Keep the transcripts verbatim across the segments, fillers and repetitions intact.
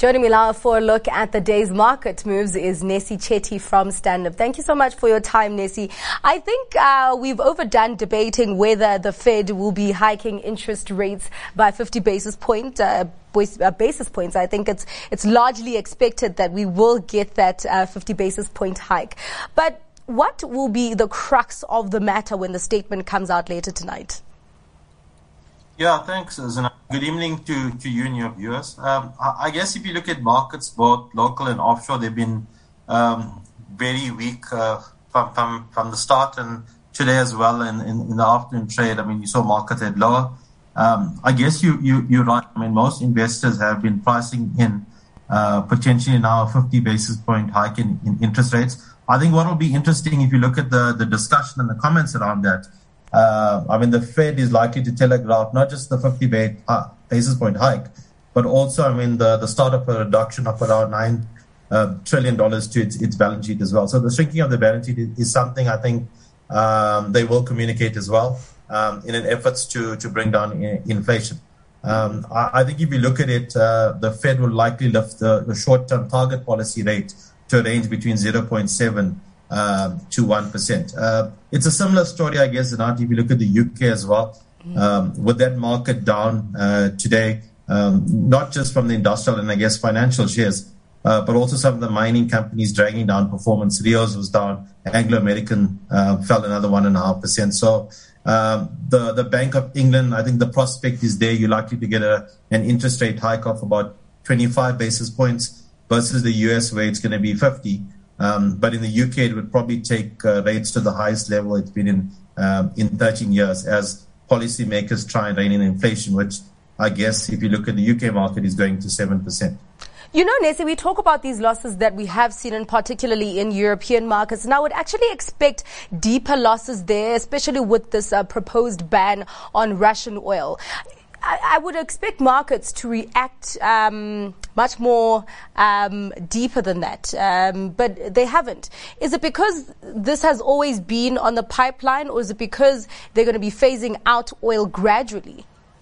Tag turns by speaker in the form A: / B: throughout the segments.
A: Joining me now for a look at the day's market moves is Nesi Chetty from Stand Up. Thank you so much for your time, Nesi. I think uh, we've overdone debating whether the Fed will be hiking interest rates by fifty basis point, uh, basis points. I think it's it's largely expected that we will get that uh, fifty basis point hike. But what will be the crux of the matter when the statement comes out later tonight?
B: Yeah, thanks, Zana. Good evening to, to you and your viewers. Um, I, I guess if you look at markets, both local and offshore, they've been um, very weak uh, from, from from the start and today as well. In, in, in the afternoon trade, I mean, you saw markets head lower. Um, I guess you, you, you're right. I mean, most investors have been pricing in uh, potentially now a fifty basis point hike in, in interest rates. I think what will be interesting if you look at the, the discussion and the comments around that, Uh, I mean, the Fed is likely to telegraph not just the fifty basis point hike, but also, I mean, the, the start of a reduction of around nine uh, trillion dollars to its, its balance sheet as well. So the shrinking of the balance sheet is, is something I think um, they will communicate as well um, in an efforts to, to bring down in, inflation. Um, I, I think if you look at it, uh, the Fed will likely lift the, the short-term target policy rate to a range between zero point seven Um, to one percent. Uh, it's a similar story, I guess, Zanati, if you look at the U K as well. Um, with that market down uh, today, um, not just from the industrial and, I guess, financial shares, uh, but also some of the mining companies dragging down performance. Rios was down. Anglo-American uh, fell another one point five percent. So um, the, the Bank of England, I think the prospect is there. You're likely to get a, an interest rate hike of about twenty-five basis points versus the U S where it's going to be fifty. Um, but in the U K, it would probably take uh, rates to the highest level it's been in um, in thirteen years as policymakers try and rein in inflation, which I guess if you look at the U K market is going to seven percent.
A: You know, Nesi, we talk about these losses that we have seen, and particularly in European markets. And I would actually expect deeper losses there, especially with this uh, proposed ban on Russian oil. I would expect markets to react um, much more um, deeper than that, um, but they haven't. Is it because this has always been on the pipeline, or is it because they're going to be phasing out oil gradually?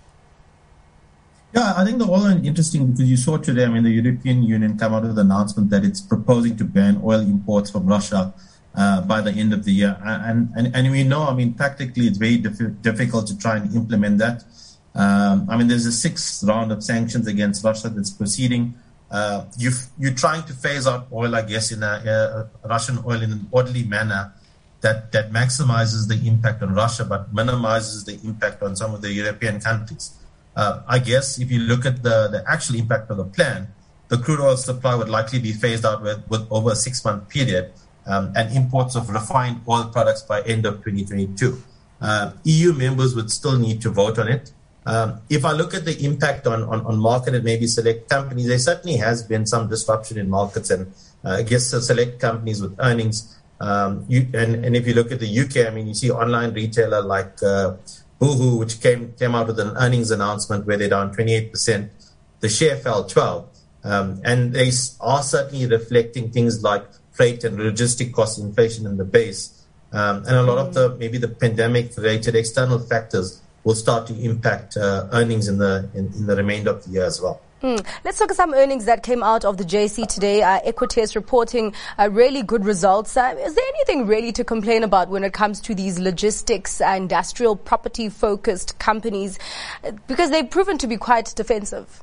B: Yeah, I think the oil is interesting because you saw today, I mean, the European Union come out with an announcement that it's proposing to ban oil imports from Russia uh, by the end of the year. And, and, and we know, I mean, practically it's very diff- difficult to try and implement that. Um, I mean, there's a sixth round of sanctions against Russia that's proceeding. Uh, you, you're trying to phase out oil, I guess, in a, a Russian oil in an orderly manner that, that maximizes the impact on Russia, but minimizes the impact on some of the European countries. Uh, I guess if you look at the, the actual impact of the plan, the crude oil supply would likely be phased out with, with over a six-month period, um, and imports of refined oil products by end of twenty twenty-two. Uh, E U members would still need to vote on it. Um, if I look at the impact on, on, on market and maybe select companies, there certainly has been some disruption in markets and uh, I guess uh, select companies with earnings. Um, you, and, and if you look at the U K, I mean, you see online retailer like uh, Boohoo, which came came out with an earnings announcement where they're down twenty-eight percent. The share fell twelve. Um, and they are certainly reflecting things like freight and logistic cost inflation in the base. Um, and a lot of the maybe the pandemic-related external factors will start to impact uh, earnings in the in, in the remainder of the year as well.
A: Mm. Let's look at some earnings that came out of the J S E today. Uh, Equites reporting uh, really good results. Uh, is there anything really to complain about when it comes to these logistics, uh, industrial, property-focused companies? Uh, because they've proven to be quite defensive.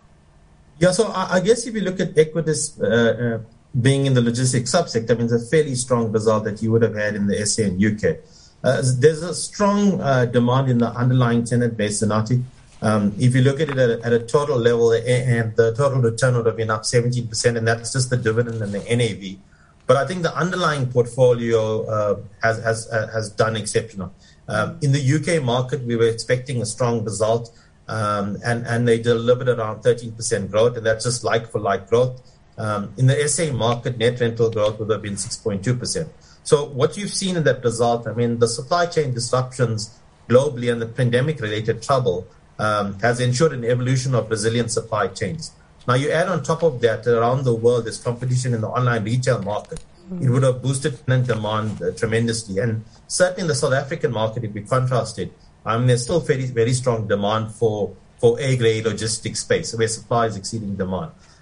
B: Yeah, so I, I guess if you look at Equites uh, uh, being in the logistics subsector, I mean, it's a fairly strong result that you would have had in the S A and U K. Uh, there's a strong uh, demand in the underlying tenant base, Zanati. Um, if you look at it at a, at a total level, and the total return would have been up seventeen percent, and that's just the dividend and the N A V. But I think the underlying portfolio uh, has has uh, has done exceptional. Um, in the U K market, we were expecting a strong result, um, and and they delivered around thirteen percent growth, and that's just like for like growth. Um, in the S A market, net rental growth would have been six point two percent. So what you've seen in that result, I mean, the supply chain disruptions globally and the pandemic-related trouble um, has ensured an evolution of resilient supply chains. Now, you add on top of that, around the world, there's competition in the online retail market. Mm-hmm. It would have boosted tenant demand uh, tremendously. And certainly in the South African market, if we contrast it, I mean, there's still very, very strong demand for, for A-grade logistics space, where supply is exceeding demand.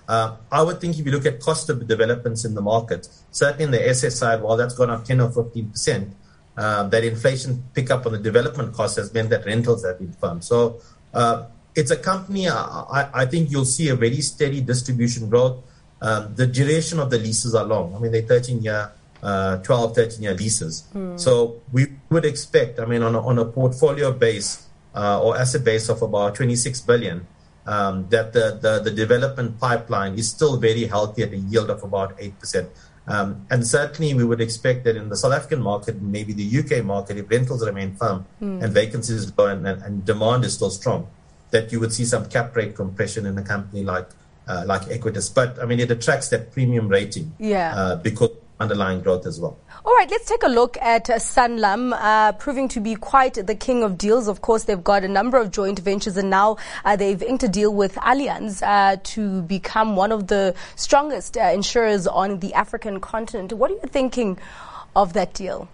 B: Uh, I would think if you look at cost of developments in the market, certainly in the S S side, while that's gone up ten or fifteen percent, uh, that inflation pickup on the development cost has meant that rentals have been firm. So uh, it's a company, I, I think you'll see a very steady distribution growth. Um, the duration of the leases are long. I mean, they're thirteen-year, uh, twelve, thirteen-year leases. Mm. So we would expect, I mean, on a, on a portfolio base uh, or asset base of about twenty-six billion, um, that the, the, the development pipeline is still very healthy at a yield of about eight percent. Um, and certainly we would expect that in the South African market, maybe the U K market, if rentals remain firm mm. and vacancies is low and, and, and demand is still strong, that you would see some cap rate compression in a company like uh, like Equites. But, I mean, it attracts that premium rating
A: yeah.
B: uh, because of underlying growth as well.
A: All right, let's take a look at uh, Sanlam, uh, proving to be quite the king of deals. Of course, they've got a number of joint ventures, and now uh, they've inked a deal with Allianz uh, to become one of the strongest uh, insurers on the African continent. What are you thinking of that deal?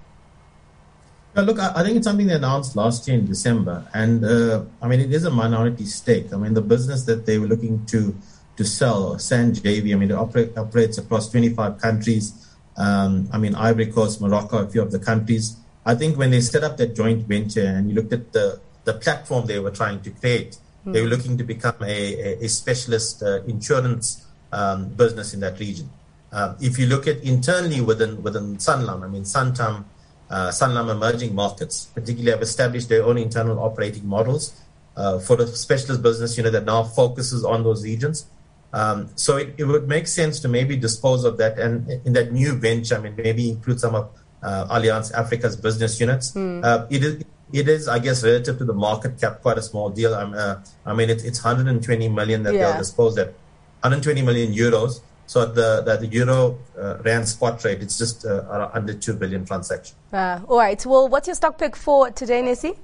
B: Well, look, I, I think it's something they announced last year in December. And, uh, I mean, it is a minority stake. I mean, the business that they were looking to to sell, San J V, I mean, it operate, operates across twenty-five countries. Um, I mean, Ivory Coast, Morocco, a few of the countries. I think when they set up that joint venture and you looked at the, the platform they were trying to create, mm. they were looking to become a, a, a specialist uh, insurance um, business in that region. Uh, if you look at internally within within Sanlam, I mean, Santam, uh, Sanlam Emerging Markets, particularly have established their own internal operating models uh, for the specialist business unit that now focuses on those regions. Um, so it, it would make sense to maybe dispose of that and in that new venture, I mean, maybe include some of uh, Allianz Africa's business units. Mm. Uh, it is, it is, I guess, relative to the market cap, quite a small deal. Um, uh, I mean, it, it's one hundred twenty million that yeah. they'll dispose at, one hundred twenty million euros. So at the, the, the euro uh, rand spot rate, it's just uh, under two billion transaction.
A: Uh, all right. Well, what's your stock pick for today, Nessie?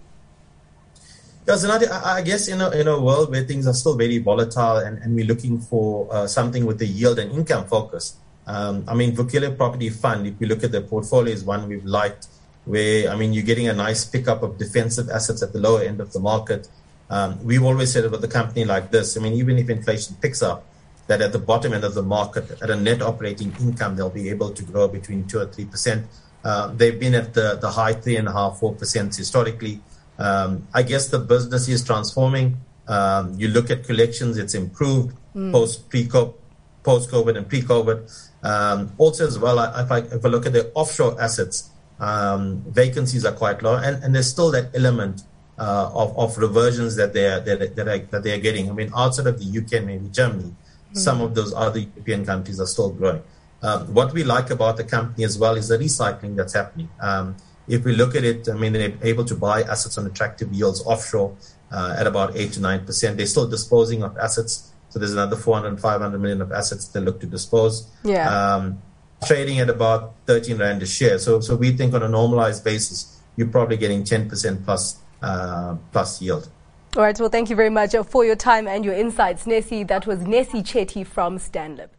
B: Yeah, Zinati, I guess in a, in a world where things are still very volatile and, and we're looking for uh, something with a yield and income focus, um, I mean, Vukile Property Fund, if we look at the portfolio, is one we've liked where, I mean, you're getting a nice pickup of defensive assets at the lower end of the market. Um, we've always said about a company like this, I mean, even if inflation picks up, that at the bottom end of the market, at a net operating income, they'll be able to grow between two or three percent. Uh, they've been at the, the high three and a half, four percent historically. Um, I guess the business is transforming. Um, you look at collections, it's improved mm. post pre-COVID, post-COVID and pre-COVID. Um, also as well, if I, if I look at the offshore assets, um, vacancies are quite low, and, and there's still that element uh, of, of reversions that they are that, that, are, that they are getting. I mean, outside of the U K and maybe Germany, mm. some of those other European countries are still growing. Um, what we like about the company as well is the recycling that's happening. Um, If we look at it, I mean, they're able to buy assets on attractive yields offshore uh, at about eight to nine percent. They're still disposing of assets. So there's another four hundred, five hundred million of assets they look to dispose.
A: Yeah.
B: Um, trading at about thirteen rand a share. So, so we think on a normalized basis, you're probably getting ten percent plus, uh, plus yield.
A: All right. Well, thank you very much for your time and your insights, Nessie. That was Nessie Chetty from Stanlib.